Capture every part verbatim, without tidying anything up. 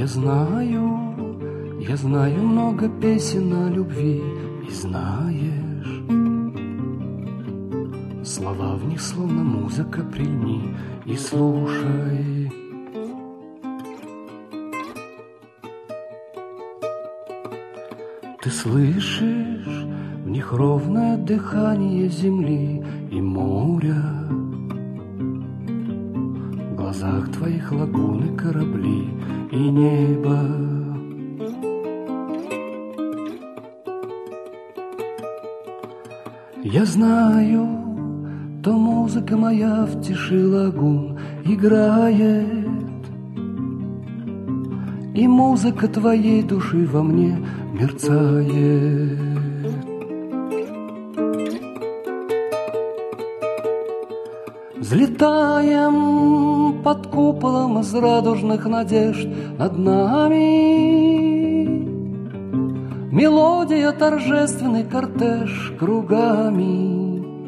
Я знаю, я знаю много песен о любви, и знаешь, слова в них словно музыка, прильни и слушай. Ты слышишь в них ровное дыхание земли и моря, в глазах твоих лагуны, корабли и небо. Я знаю, то музыка моя в тиши лагун играет, и музыка твоей души во мне мерцает. Взлетаем под куполом из радужных надежд над нами, мелодия, торжественный кортеж кругами.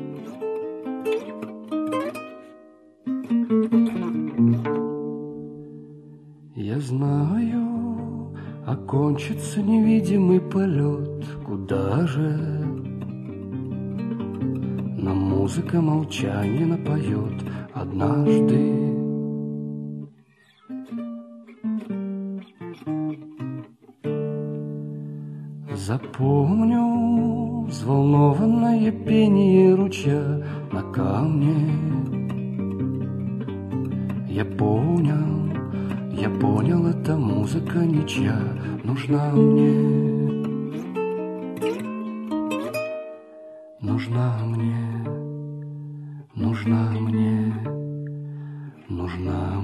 Я знаю, окончится невидимый полет, куда же нам музыка молчание напоет однажды. Запомню взволнованное пение ручья на камне. Я понял, я понял, эта музыка ничья нужна мне, нужна мне, нужна мне, нужна мне.